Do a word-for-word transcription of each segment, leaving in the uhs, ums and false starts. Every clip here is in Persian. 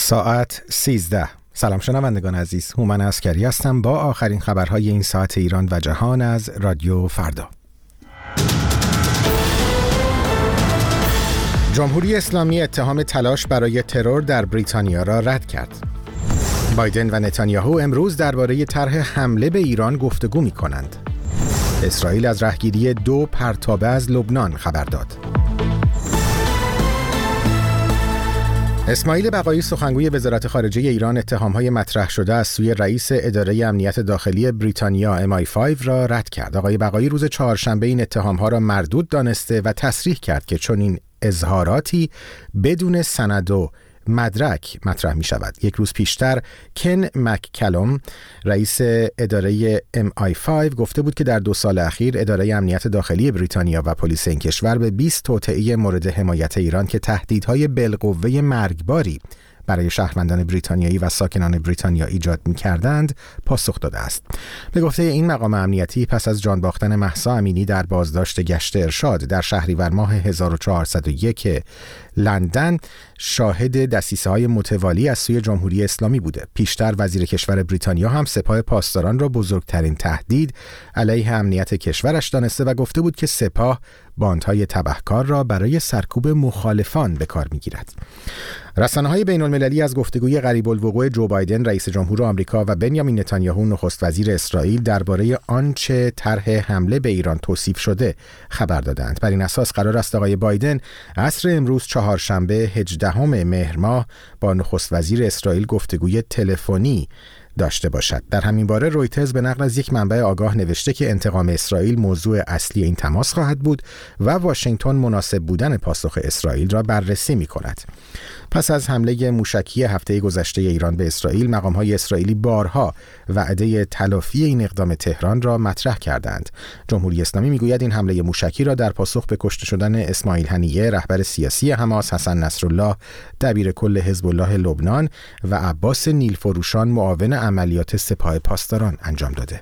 ساعت سیزده. سلام شنوندگان عزیز، هومن عسکری هستم با آخرین خبرهای این ساعت ایران و جهان از رادیو فردا. جمهوری اسلامی اتهام تلاش برای ترور در بریتانیا را رد کرد. بایدن و نتانیاهو امروز درباره طرح حمله به ایران گفتگو می‌کنند. اسرائیل از رهگیری دو پرتابه از لبنان خبر داد. اسماعیل بقایی سخنگوی وزارت خارجه ایران اتهام‌های مطرح شده از سوی رئیس اداره امنیت داخلی بریتانیا ام آی پنج را رد کرد. آقای بقایی روز چهارشنبه این اتهام‌ها را مردود دانسته و تصریح کرد که چنین اظهاراتی بدون سند و مدرک مطرح می شود. یک روز پیشتر کن مککلوم رئیس اداره ام آی پنج گفته بود که در دو سال اخیر اداره امنیت داخلی بریتانیا و پلیس این کشور به بیست توطئه مورد حمایت ایران که تهدیدهای بالقوه مرگباری برای شهروندان بریتانیایی و ساکنان بریتانیا ایجاد می‌کردند پاسخ داده است. به گفته این مقام امنیتی پس از جان باختن مهسا امینی در بازداشت گشت ارشاد در شهریور ماه هزار و چهارصد و یک لندن شاهد دسیسه‌های متوالی از سوی جمهوری اسلامی بوده. پیشتر وزیر کشور بریتانیا هم سپاه پاسداران را بزرگترین تهدید علیه امنیت کشورش دانسته و گفته بود که سپاه باندهای تبهکار را برای سرکوب مخالفان به کار می‌گیرد. رسانه‌های بین‌المللی از گفتگوی قریب الوقوع جو بایدن رئیس جمهور آمریکا و بنیامین نتانیاهو نخست وزیر اسرائیل درباره آنچه طرح حمله به ایران توصیف شده خبر دادند. بر این اساس قرار است آقای بایدن عصر امروز چهارشنبه هجدهم مهر ماه با نخست وزیر اسرائیل گفتگوی تلفنی داشته باشد. در همین باره رویترز به نقل از یک منبع آگاه نوشته که انتقام اسرائیل موضوع اصلی این تماس خواهد بود و واشنگتن مناسب بودن پاسخ اسرائیل را بررسی می کند. پس از حمله موشکی هفته گذشته ایران به اسرائیل، مقام‌های اسرائیلی بارها وعده تلافی این اقدام تهران را مطرح کردند. جمهوری اسلامی میگوید این حمله موشکی را در پاسخ به کشته شدن اسماعیل هنیه رهبر سیاسی حماس، حسن نصرالله دبیر کل حزب الله لبنان و عباس نیلفروشان معاون عملیات سپاه پاسداران انجام داده.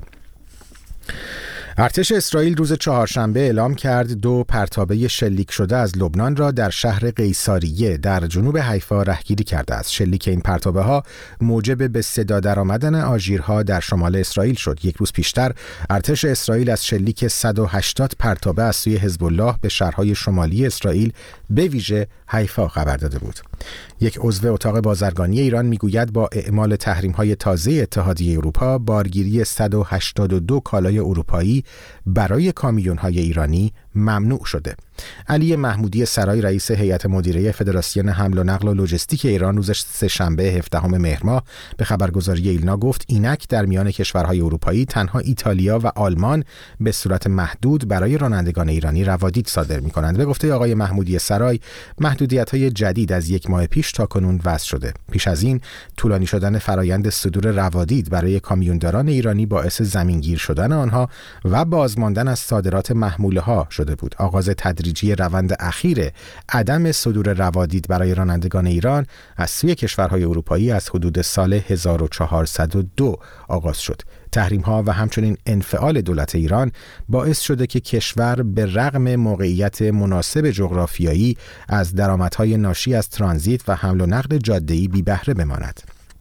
ارتش اسرائیل روز چهارشنبه اعلام کرد دو پرتابه شلیک شده از لبنان را در شهر قیصاریه در جنوب حیفا رهگیری کرده است. شلیک این پرتابه ها موجب به صدا درآمدن آژیرها در شمال اسرائیل شد. یک روز پیشتر ارتش اسرائیل از شلیک صد و هشتاد پرتابه از سوی حزب الله به شهرهای شمالی اسرائیل به ویژه حیفا خبر داده بود. یک عضو اتاق بازرگانی ایران میگوید با اعمال تحریم‌های تازه اتحادیه اروپا بارگیری صد و هشتاد و دو کالای اروپایی برای کامیون‌های ایرانی ممنوع شده. علی محمودی سرای رئیس هیئت مدیره فدراسیون حمل و نقل و لوجستیک ایران روز سه‌شنبه هفدهم مهر ماه به خبرگزاری ایلنا گفت اینک در میان کشورهای اروپایی تنها ایتالیا و آلمان به صورت محدود برای رانندگان ایرانی روادید صادر می‌کنند. به گفته آقای محمودی سرای محدودیت‌های جدید از یک ماه پیش تاکنون وضع شده. پیش از این طولانی شدن فرایند صدور روادید برای کامیونداران ایرانی باعث زمینگیر شدن آنها و بازماندن از صادرات محموله‌ها شده بود. آغاز تدریجی روند اخیر عدم صدور روادید برای رانندگان ایران از سوی کشورهای اروپایی از حدود سال هزار و چهارصد و دو آغاز شد. تحریم‌ها و همچنین انفعال دولت ایران باعث شده که کشور به رغم موقعیت مناسب جغرافیایی از درآمدهای ناشی از ترانزیت و حمل و نقل جاده‌ای بی بهره بماند.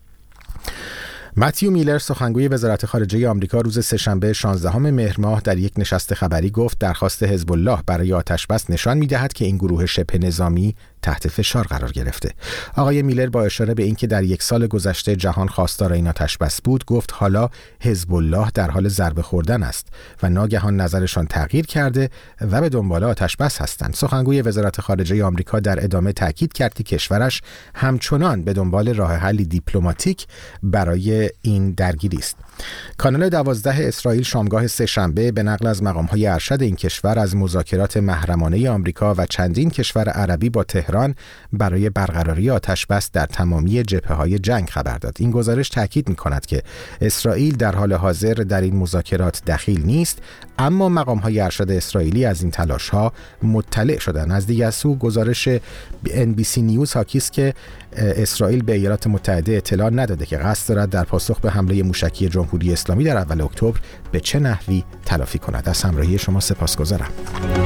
متیو میلر سخنگوی وزارت خارجه آمریکا روز سه‌شنبه شانزدهم مهر ماه در یک نشست خبری گفت درخواست حزب الله برای آتش‌بس نشان می‌دهد که این گروه شبه نظامی تحت فشار قرار گرفته. آقای میلر با اشاره به اینکه در یک سال گذشته جهان خواستار این آتش‌بس بود گفت حالا حزب الله در حال ضربه خوردن است و ناگهان نظرشان تغییر کرده و به دنبال آتش‌بس هستند. سخنگوی وزارت خارجه آمریکا در ادامه تاکید کرد که کشورش همچنان به دنبال راه حلی دیپلماتیک برای این درگیری است. کانال دوازده اسرائیل شامگاه سه‌شنبه به نقل از مقام‌های ارشد این کشور از مذاکرات محرمانه آمریکا و چندین کشور عربی با تهران برای برقراری آتش‌بس در تمامی جبهه‌های جنگ خبر داد. این گزارش تاکید می‌کند که اسرائیل در حال حاضر در این مذاکرات دخیل نیست، اما مقام‌های ارشد اسرائیلی از این تلاش‌ها مطلع شدند. از دیگر سو گزارش ان بی سی نیوز حاکی است که اسرائیل به ایالات متحده اطلاع نداده که قصد دارد در پاسخ به حمله موشکی جمهوری اسلامی در اول اکتبر به چه نحوی تلافی کند. از همراهی شما سپاسگزارم.